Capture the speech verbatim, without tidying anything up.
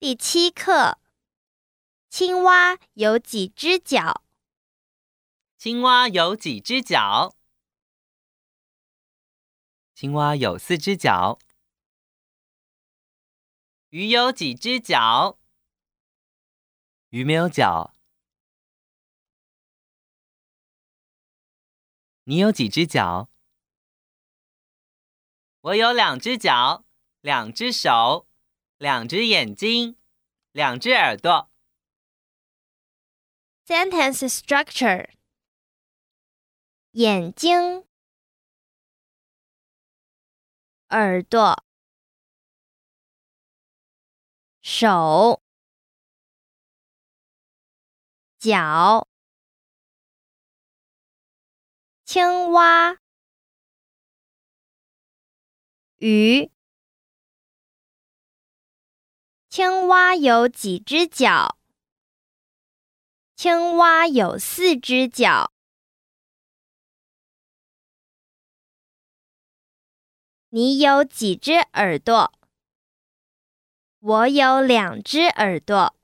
第七课，青蛙有几只脚？ 青蛙有几只脚？青蛙有四只脚。鱼有几只脚？鱼没有脚。你有几只脚？我有两只脚，两只手，两只眼睛，两只耳朵。 Sentence structure 眼睛耳朵手脚青蛙鱼青蛙有几只脚？青蛙有四只脚。你有几只耳朵？我有两只耳朵。